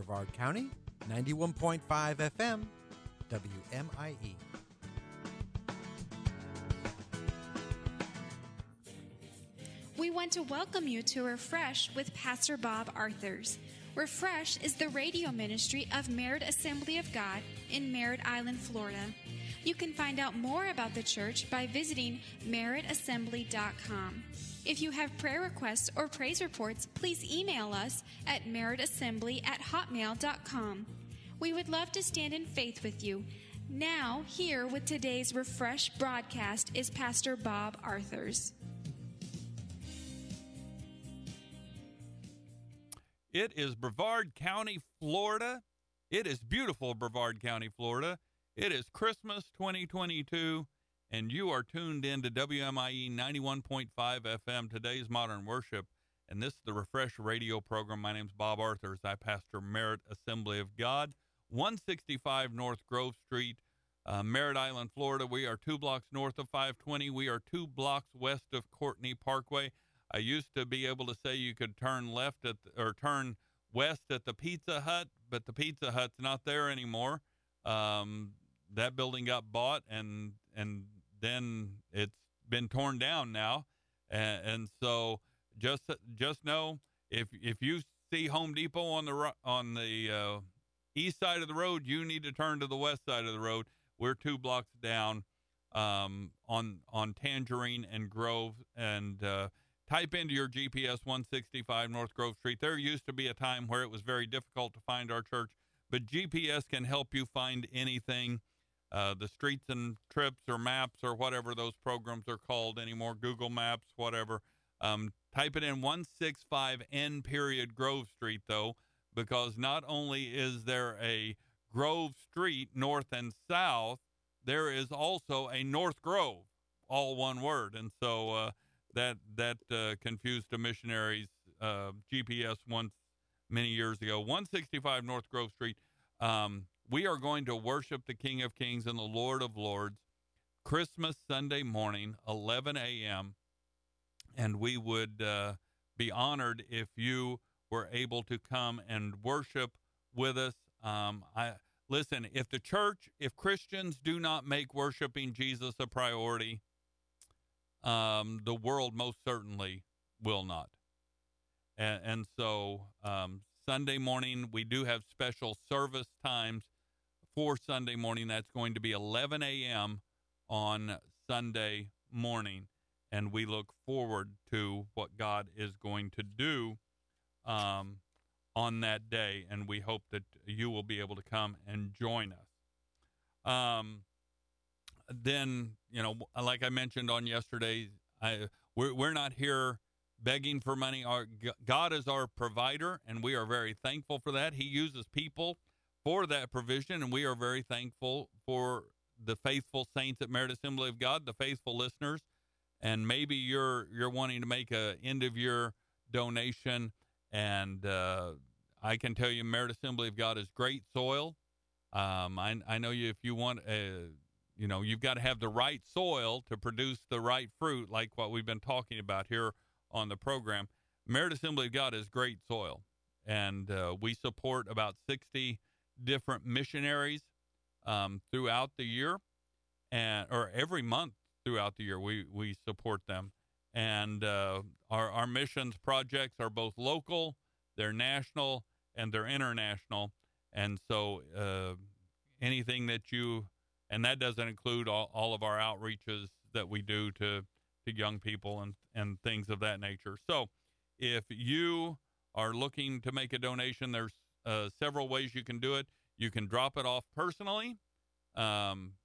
Brevard County, 91.5 FM, WMIE. We want to welcome you to Refresh with Pastor Bob Arthurs. Refresh is the radio ministry of Merritt Assembly of God in Merritt Island, Florida. You can find out more about the church by visiting merrittassembly.com. If you have prayer requests or praise reports, please email us at merrittassembly@hotmail.com. We would love to stand in faith with you. Now, here with today's Refresh broadcast is Pastor Bob Arthurs. It is Brevard County, Florida. It is beautiful Brevard County, Florida. It is Christmas 2022, and you are tuned in to WMIE 91.5 FM, today's Modern Worship, and this is the Refresh radio program. My name is Bob Arthurs. I pastor Merritt Assembly of God, 165 North Grove Street, Merritt Island, Florida. We are 2 blocks north of 520. We are 2 blocks west of Courtney Parkway. I used to be able to say you could turn left or turn west at the Pizza Hut, but the Pizza Hut's not there anymore. That building got bought, and then it's been torn down now. And so just know if you see Home Depot on the east side of the road, you need to turn to the west side of the road. We're 2 blocks down on Tangerine and Grove, and type into your GPS 165 North Grove Street. There used to be a time where it was very difficult to find our church, but GPS can help you find anything. The streets and trips or maps or whatever those programs are called anymore, Google Maps, whatever. Type it in 165N period Grove Street, though, because not only is there a Grove Street north and south, there is also a North Grove, all one word. And so that confused the missionaries' GPS once many years ago. 165 North Grove Street. We are going to worship the King of Kings and the Lord of Lords Christmas Sunday morning, 11 a.m., and we would be honored if you were able to come and worship with us. Listen, if Christians do not make worshiping Jesus a priority, the world most certainly will not. And so Sunday morning, we do have special service times for Sunday morning. That's going to be 11 a.m. on Sunday morning. And we look forward to what God is going to do on that day. And we hope that you will be able to come and join us. Then, like I mentioned on yesterday, we're not here begging for money. God is our provider, and we are very thankful for that. He uses people for that provision, and we are very thankful for the faithful saints at Merritt Assembly of God, the faithful listeners. And maybe you're wanting to make a end-of-year donation, and I can tell you Merritt Assembly of God is great soil. I know if you want you've got to have the right soil to produce the right fruit, like what we've been talking about here on the program. Merritt Assembly of God is great soil, and we support about 60 different missionaries throughout the year, or every month throughout the year we support them. And our missions projects are both local, they're national, and they're international. And so anything that and that doesn't include all of our outreaches that we do to young people and things of that nature. So if you are looking to make a donation, there's several ways you can do it. You can drop it off personally. And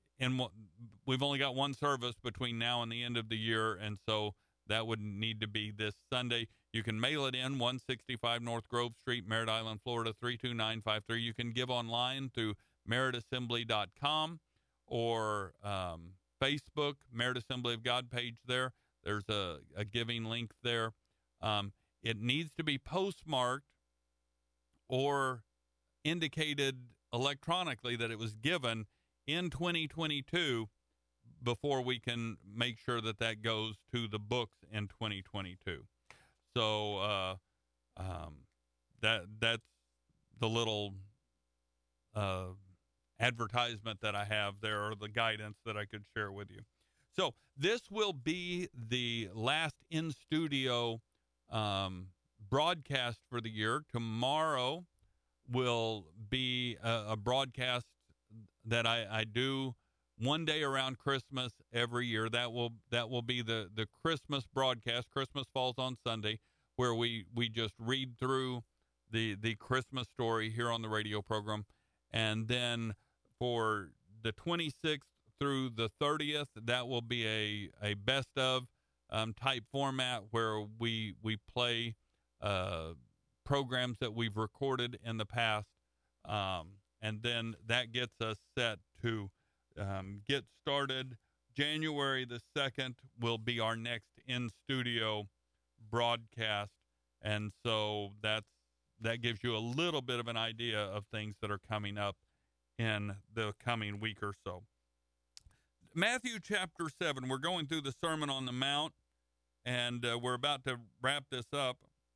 we've only got one service between now and the end of the year, and so that would need to be this Sunday. You can mail it in, 165 North Grove Street, Merritt Island, Florida, 32953. You can give online through merrittassembly.com or Facebook, Merritt Assembly of God page there. There's a giving link there. It needs to be postmarked or indicated electronically that it was given in 2022 before we can make sure that goes to the books in 2022. So little advertisement that I have there, or the guidance that I could share with you. So this will be the last in studio broadcast for the year. Tomorrow will be a broadcast that I do one day around Christmas every year. That will be the Christmas broadcast. Christmas falls on Sunday, where we just read through the Christmas story here on the radio program. And then for the 26th through the 30th, that will be a best of type format, where we play programs that we've recorded in the past. And then that gets us set to get started. January the 2nd will be our next in-studio broadcast. And so that gives you a little bit of an idea of things that are coming up in the coming week or so. Matthew chapter 7, we're going through the Sermon on the Mount, and we're about to wrap this up.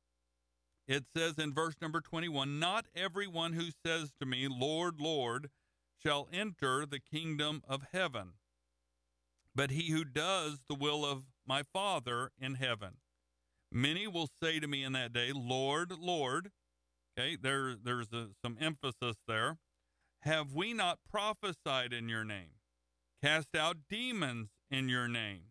It says in verse number 21, "Not everyone who says to me, 'Lord, Lord,' shall enter the kingdom of heaven, but he who does the will of my Father in heaven. Many will say to me in that day, 'Lord, Lord,'" okay, there's some emphasis there, "have we not prophesied in your name, cast out demons in your name,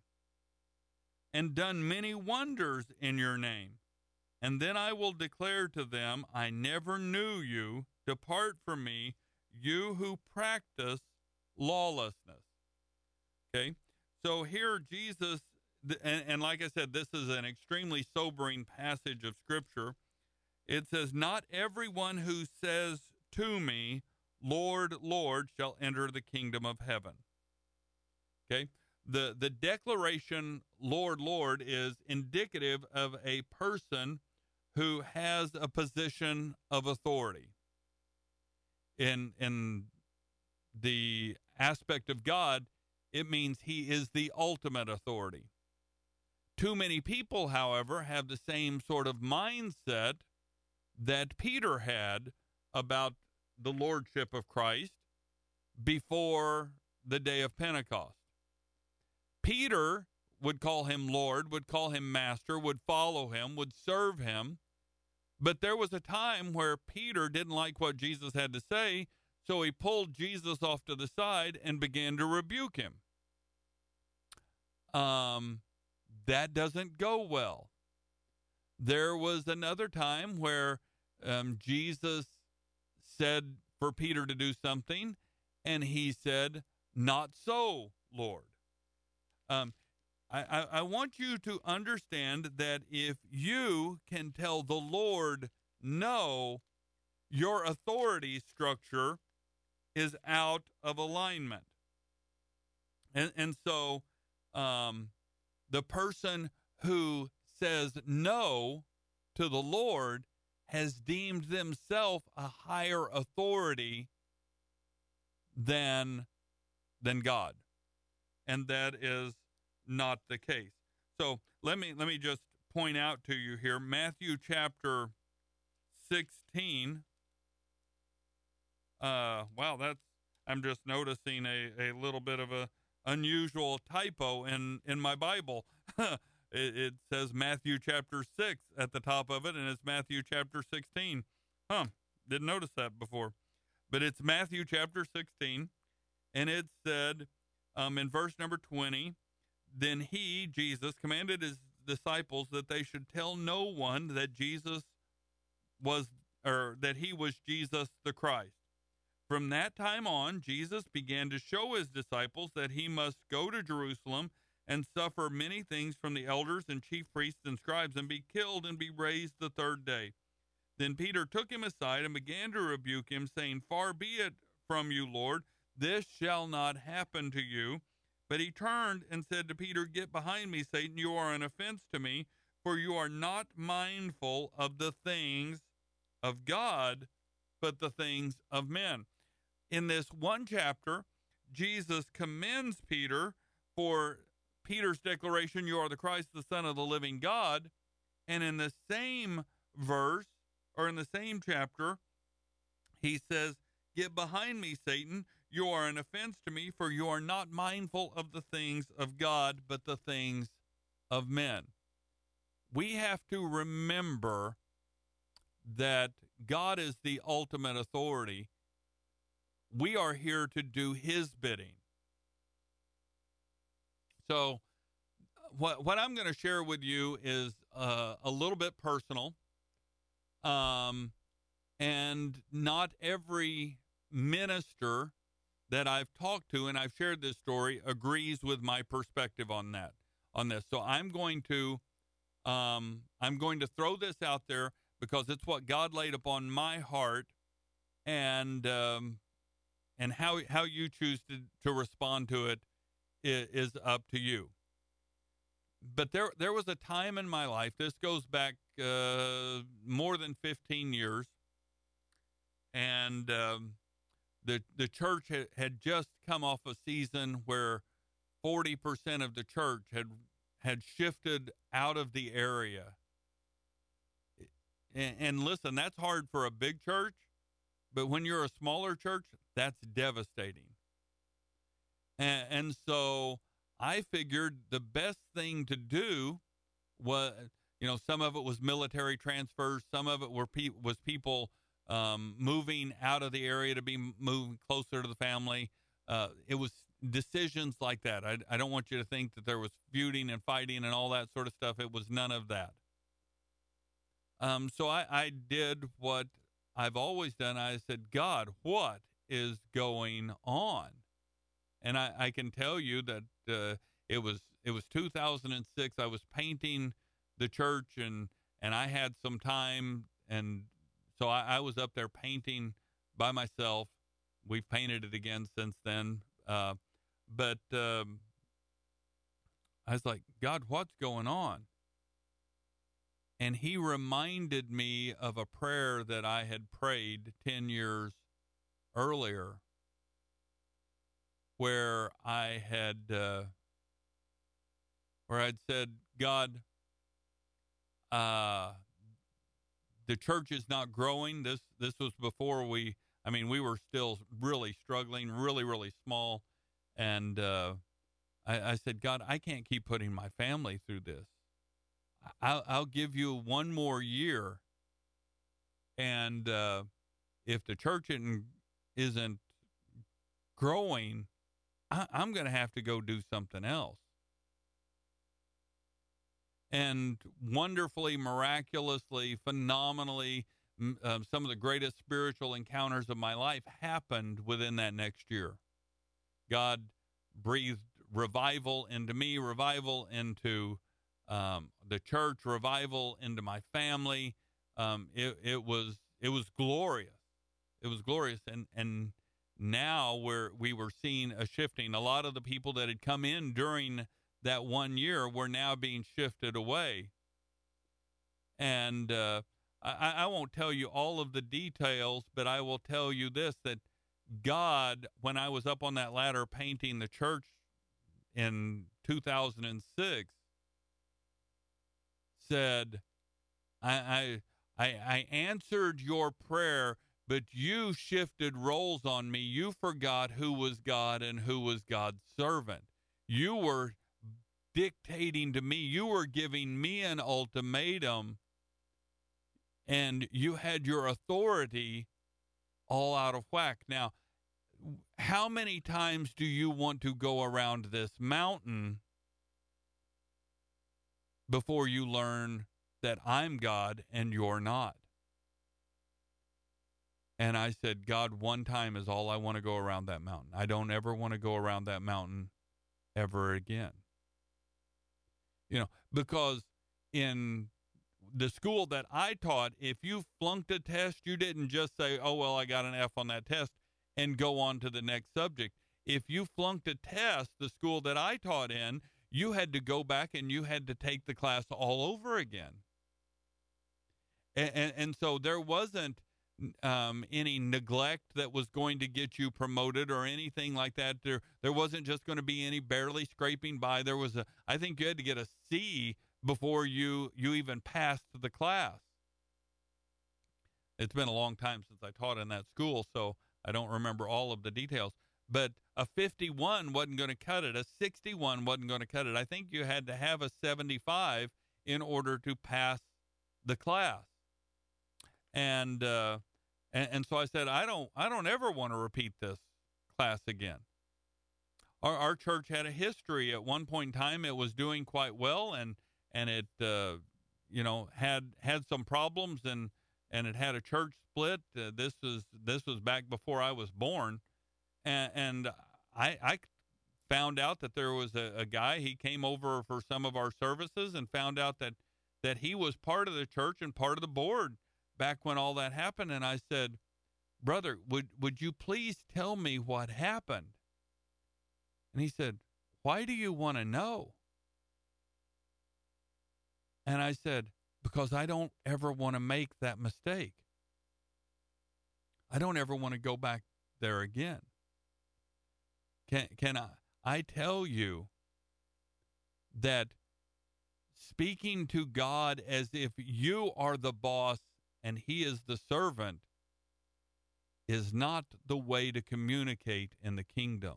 and done many wonders in your name? And then I will declare to them, I never knew you. Depart from me, you who practice lawlessness." Okay, so here Jesus, and like I said, this is an extremely sobering passage of Scripture. It says, "Not everyone who says to me, 'Lord, Lord,' shall enter the kingdom of heaven." Okay, the declaration, "Lord, Lord," is indicative of a person who has a position of authority. In the aspect of God, it means he is the ultimate authority. Too many people, however, have the same sort of mindset that Peter had about the lordship of Christ before the day of Pentecost. Peter would call him Lord, would call him Master, would follow him, would serve him. But there was a time where Peter didn't like what Jesus had to say, so he pulled Jesus off to the side and began to rebuke him. That doesn't go well. There was another time where Jesus said for Peter to do something, and he said, "Not so, Lord." I want you to understand that if you can tell the Lord no, your authority structure is out of alignment. And so the person who says no to the Lord has deemed themselves a higher authority than God. And that is not the case. So let me just point out to you here, Matthew chapter 16. Wow, I'm just noticing a little bit of a unusual typo in my Bible. It says Matthew chapter 6 at the top of it, and it's Matthew chapter 16. Didn't notice that before. But it's Matthew chapter 16, and it said in verse number 20, "Then he," Jesus, "commanded his disciples that they should tell no one that that he was Jesus the Christ. From that time on, Jesus began to show his disciples that he must go to Jerusalem and suffer many things from the elders and chief priests and scribes, and be killed and be raised the third day. Then Peter took him aside and began to rebuke him, saying, 'Far be it from you, Lord, this shall not happen to you.' But he turned and said to Peter, 'Get behind me, Satan, you are an offense to me, for you are not mindful of the things of God, but the things of men.'" In this one chapter, Jesus commends Peter for Peter's declaration, "You are the Christ, the Son of the living God." And in the same verse, or in the same chapter, He says, "Get behind me, Satan. You are an offense to me, for you are not mindful of the things of God, but the things of men." We have to remember that God is the ultimate authority. We are here to do his bidding. So what I'm going to share with you is a little bit personal. And not every minister that I've talked to, and I've shared this story, agrees with my perspective on this. So I'm going to throw this out there because it's what God laid upon my heart, and how you choose to respond to it is up to you. But there was a time in my life, this goes back more than 15 years, and the church had just come off a season where 40% of the church had shifted out of the area. And listen, that's hard for a big church, but when you're a smaller church, that's devastating. And so I figured the best thing to do was, some of it was military transfers, some of it was people moving out of the area to be moving closer to the family. It was decisions like that. I don't want you to think that there was feuding and fighting and all that sort of stuff. It was none of that. So I did what I've always done. I said, God, what is going on? And I can tell you that it was 2006. I was painting the church, and I had some time, and so I was up there painting by myself. We've painted it again since then. But I was like, God, what's going on? And he reminded me of a prayer that I had prayed 10 years earlier, where I'd said, God, the church is not growing. This was before we were still really struggling, really, really small. And I said, God, I can't keep putting my family through this. I'll give you one more year. And if the church isn't growing, I'm going to have to go do something else. And wonderfully, miraculously, phenomenally, some of the greatest spiritual encounters of my life happened within that next year. God breathed revival into me, revival into the church, revival into my family. It was glorious. It was glorious. And now we were seeing a shifting. A lot of the people that had come in during that 1 year were now being shifted away. And I won't tell you all of the details, but I will tell you this, that God, when I was up on that ladder painting the church in 2006, said, I answered your prayer, but you shifted roles on me. You forgot who was God and who was God's servant. You were dictating to me. You were giving me an ultimatum, and you had your authority all out of whack. Now, how many times do you want to go around this mountain before you learn that I'm God and you're not? And I said, God, one time is all I want to go around that mountain. I don't ever want to go around that mountain ever again. Because in the school that I taught, if you flunked a test, you didn't just say, oh, well, I got an F on that test and go on to the next subject. If you flunked a test, the school that I taught in, you had to go back and you had to take the class all over again. And so there wasn't any neglect that was going to get you promoted or anything like that. There wasn't just going to be any barely scraping by. I think you had to get a C before you even passed the class. It's been a long time since I taught in that school, so I don't remember all of the details. But a 51 wasn't going to cut it. A 61 wasn't going to cut it. I think you had to have a 75 in order to pass the class. And so I said, I don't ever want to repeat this class again. Our church had a history. At one point in time, it was doing quite well, and it had some problems, and it had a church split. This was back before I was born, and I found out that there was a guy. He came over for some of our services and found out that he was part of the church and part of the board back when all that happened. And I said, brother, would you please tell me what happened? And he said, why do you want to know? And I said, because I don't ever want to make that mistake. I don't ever want to go back there again. Can I tell you that speaking to God as if you are the boss and he is the servant is not the way to communicate in the kingdom.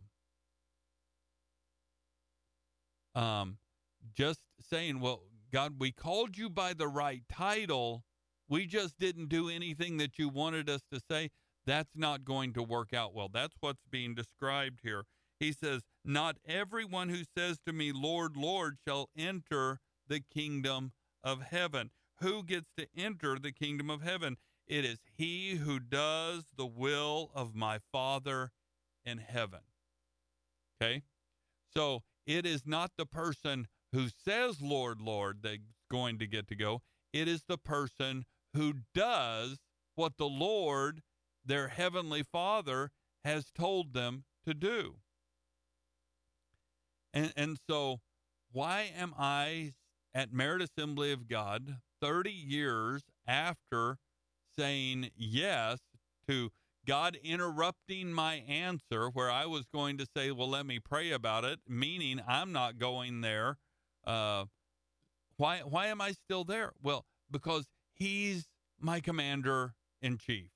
Just saying, well, God, we called you by the right title. We just didn't do anything that you wanted us to say. That's not going to work out well. That's what's being described here. He says, not everyone who says to me, Lord, Lord, shall enter the kingdom of heaven. Who gets to enter the kingdom of heaven? It is he who does the will of my Father in heaven. Okay? So it is not the person who says, Lord, Lord, that's going to get to go. It is the person who does what the Lord, their heavenly Father, has told them to do. And so why am I at Merit Assembly of God 30 years after saying yes to God interrupting my answer where I was going to say, well, let me pray about it, meaning I'm not going there. Why am I still there? Well, because he's my commander in chief.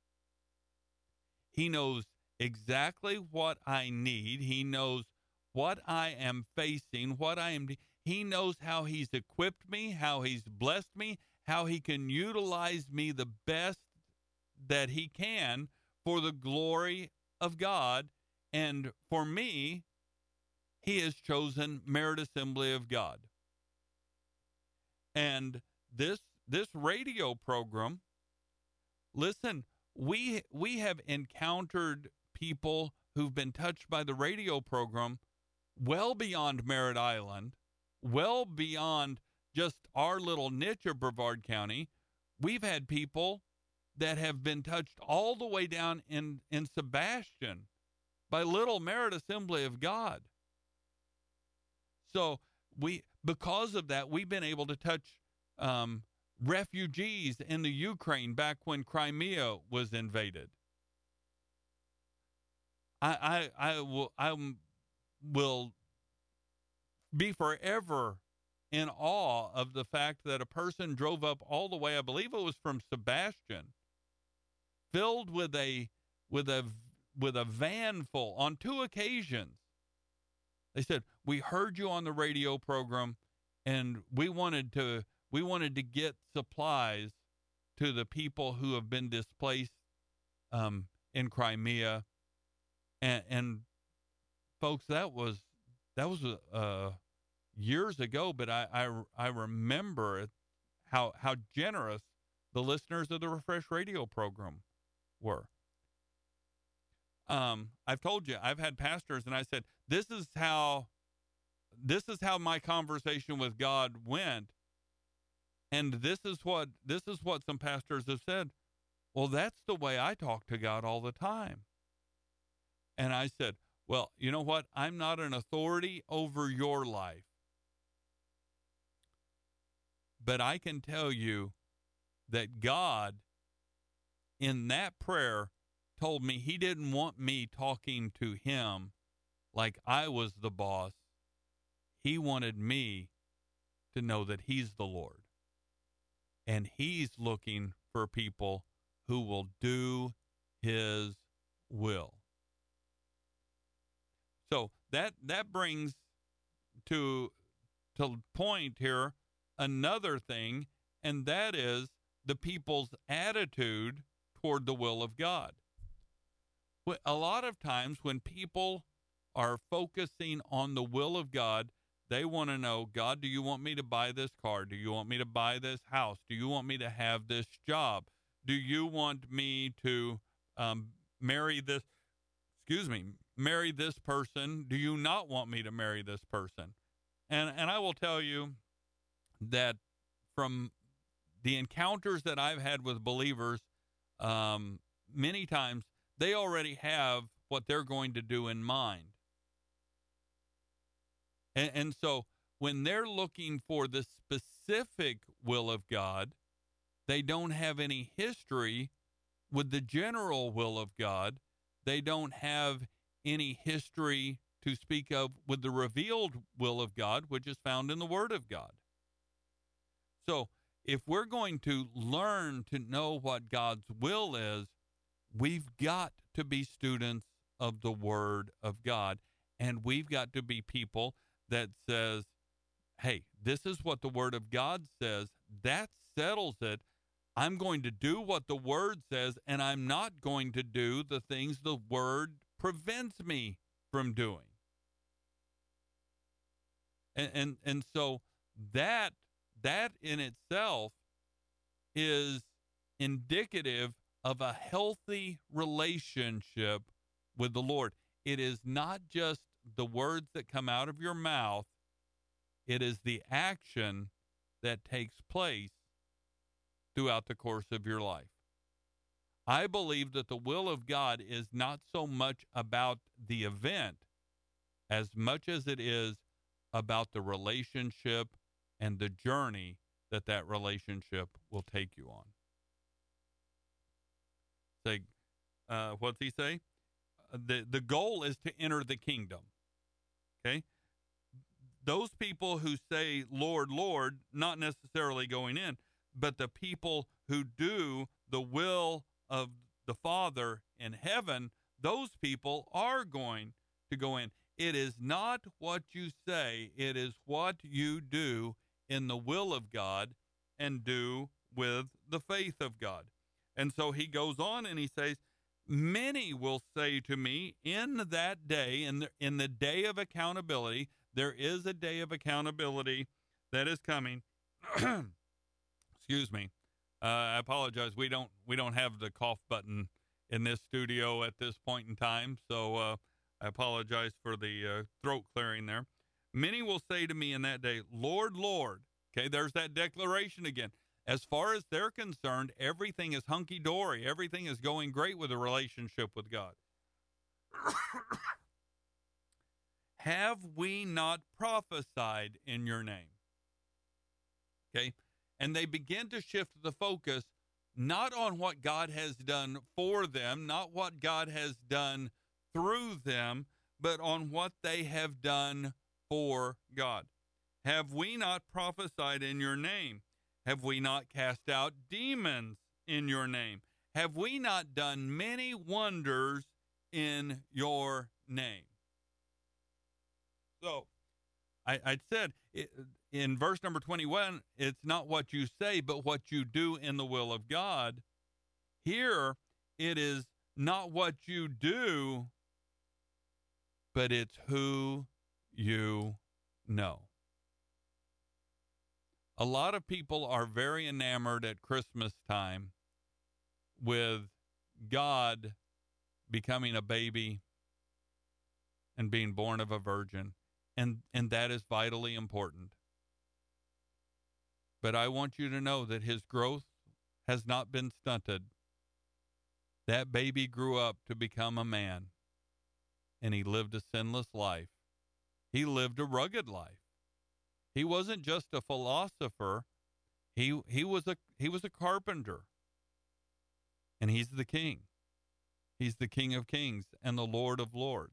He knows exactly what I need. He knows what I am facing, he knows how he's equipped me, how he's blessed me, how he can utilize me the best that he can for the glory of God. And for me, he has chosen Merit Assembly of God. And this radio program, listen, we have encountered people who've been touched by the radio program well beyond Merritt Island, well beyond just our little niche of Brevard County. We've had people that have been touched all the way down in Sebastian by Little Merit Assembly of God. So because of that, we've been able to touch refugees in the Ukraine back when Crimea was invaded. I will be forever in awe of the fact that a person drove up all the way, I believe it was from Sebastian, filled with a van full on 2 occasions. They said, we heard you on the radio program and we wanted to get supplies to the people who have been displaced in Crimea. And folks, that was years ago, but I remember how generous the listeners of the Refresh Radio program were. I've told you, I've had pastors, and I said, this is how my conversation with God went, and this is what some pastors have said. Well, that's the way I talk to God all the time. And I said, well, you know what? I'm not an authority over your life. But I can tell you that God, in that prayer, told me he didn't want me talking to him like I was the boss. He wanted me to know that he's the Lord. And he's looking for people who will do his will. So that brings to point here another thing, and that is the people's attitude toward the will of God. A lot of times when people are focusing on the will of God, they want to know, God, do you want me to buy this car? Do you want me to buy this house? Do you want me to have this job? Do you want me to marry this person? Do you not want me to marry this person? And I will tell you that from the encounters that I've had with believers, many times they already have what they're going to do in mind. And so when they're looking for the specific will of God, they don't have any history with the general will of God. They don't have any history to speak of with the revealed will of God, which is found in the Word of God. So if we're going to learn to know what God's will is, we've got to be students of the Word of God, and we've got to be people that says, hey, this is what the Word of God says. That settles it. I'm going to do what the Word says, and I'm not going to do the things the Word prevents me from doing. And so that in itself is indicative of a healthy relationship with the Lord. It is not just the words that come out of your mouth. It is the action that takes place throughout the course of your life. I believe that the will of God is not so much about the event as much as it is about the relationship and the journey that relationship will take you on. Say, what's he say? The goal is to enter the kingdom. Okay? Those people who say, Lord, Lord, not necessarily going in, but the people who do the will of the Father in heaven, those people are going to go in. It is not what you say, it is what you do in the will of God and do with the faith of God. And so he goes on and he says, many will say to me in that day, in the day of accountability, there is a day of accountability that is coming. Excuse me. I apologize. We don't have the cough button in this studio at this point in time, so I apologize for the throat clearing there. Many will say to me in that day, Lord, Lord. Okay, there's that declaration again. As far as they're concerned, everything is hunky-dory. Everything is going great with a relationship with God. Have we not prophesied in your name? Okay, and they begin to shift the focus not on what God has done for them, not what God has done through them, but on what they have done for God. Have we not prophesied in your name? Have we not cast out demons in your name? Have we not done many wonders in your name? So I said in verse number 21, it's not what you say, but what you do in the will of God. Here, it is not what you do, but it's who you know. A lot of people are very enamored at Christmas time with God becoming a baby and being born of a virgin, and that is vitally important. But I want you to know that his growth has not been stunted. That baby grew up to become a man, and he lived a sinless life. He lived a rugged life. He wasn't just a philosopher. He was a carpenter. And he's the king. He's the King of Kings and the Lord of Lords.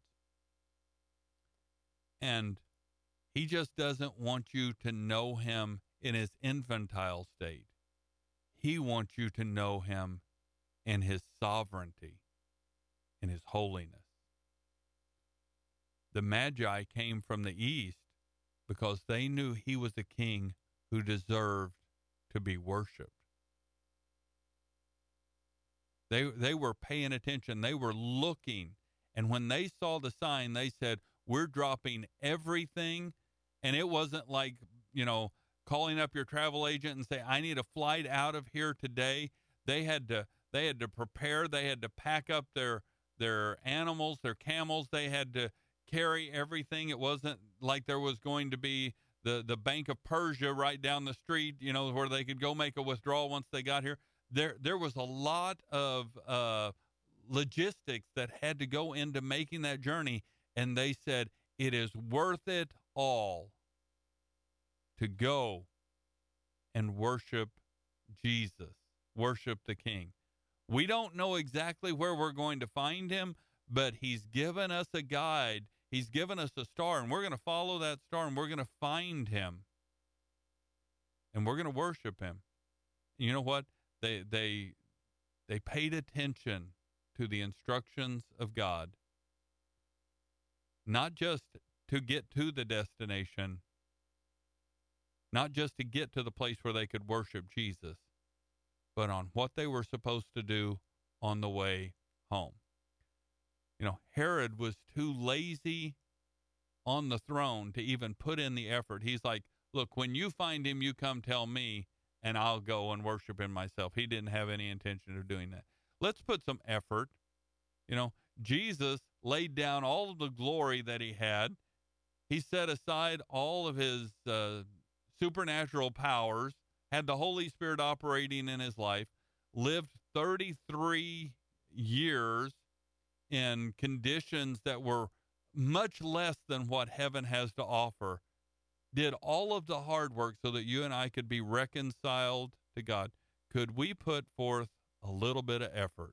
And he just doesn't want you to know him in his infantile state. He wants you to know him in his sovereignty, in his holiness. The Magi came from the east because they knew he was a king who deserved to be worshiped. They were paying attention. They were looking. And when they saw the sign, they said, we're dropping everything. And it wasn't like, calling up your travel agent and say, I need a flight out of here today. They had to prepare. They had to pack up their animals, their camels. They had to carry everything. It wasn't like there was going to be the Bank of Persia right down the street, where they could go make a withdrawal once they got here. There was a lot of logistics that had to go into making that journey, and they said it is worth it all to go and worship Jesus, worship the King. We don't know exactly where we're going to find him, but he's given us a guide. He's given us a star, and we're going to follow that star, and we're going to find him, and we're going to worship him. You know what? They paid attention to the instructions of God, not just to get to the destination, not just to get to the place where they could worship Jesus, but on what they were supposed to do on the way home. Herod was too lazy on the throne to even put in the effort. He's like, look, when you find him, you come tell me, and I'll go and worship him myself. He didn't have any intention of doing that. Let's put some effort. Jesus laid down all of the glory that he had. He set aside all of his supernatural powers, had the Holy Spirit operating in his life, lived 33 years in conditions that were much less than what heaven has to offer, did all of the hard work so that you and I could be reconciled to God. Could we put forth a little bit of effort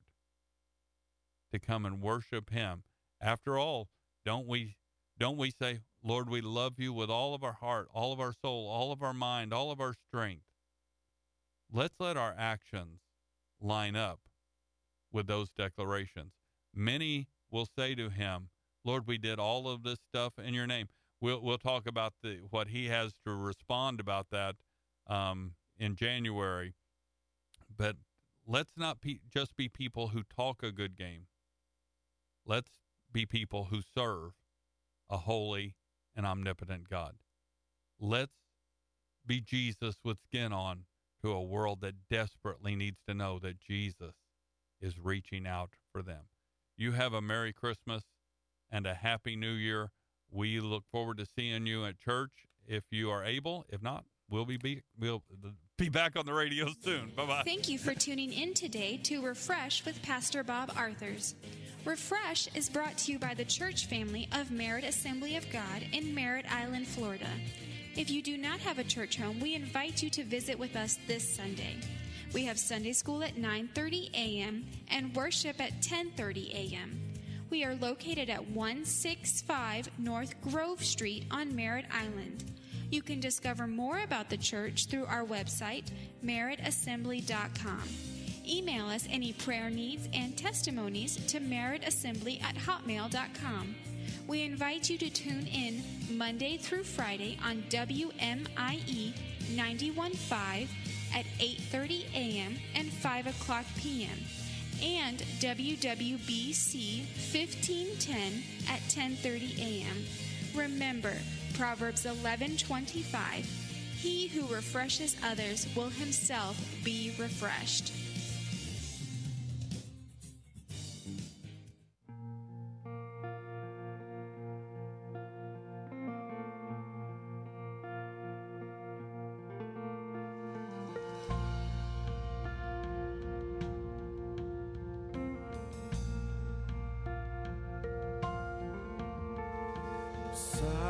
to come and worship him? After all, don't we say, Lord, we love you with all of our heart, all of our soul, all of our mind, all of our strength. Let's let our actions line up with those declarations. Many will say to him, Lord, we did all of this stuff in your name. We'll talk about what he has to respond about that in January. But let's not just be people who talk a good game. Let's be people who serve a holy and omnipotent God. Let's be Jesus with skin on to a world that desperately needs to know that Jesus is reaching out for them. You have a Merry Christmas and a Happy New Year. We look forward to seeing you at church if you are able. If not, we'll be back on the radio soon. Bye-bye. Thank you for tuning in today to Refresh with Pastor Bob Arthurs. Refresh is brought to you by the church family of Merritt Assembly of God in Merritt Island, Florida. If you do not have a church home, we invite you to visit with us this Sunday. We have Sunday school at 9:30 a.m. and worship at 10:30 a.m. We are located at 165 North Grove Street on Merritt Island. You can discover more about the church through our website, merrittassembly.com. Email us any prayer needs and testimonies to merrittassembly@hotmail.com. We invite you to tune in Monday through Friday on WMIE 91.5 at 8:30 a.m. and 5 o'clock p.m. and WWBC 1510 at 10:30 a.m. Remember, Proverbs 11:25, he who refreshes others will himself be refreshed. So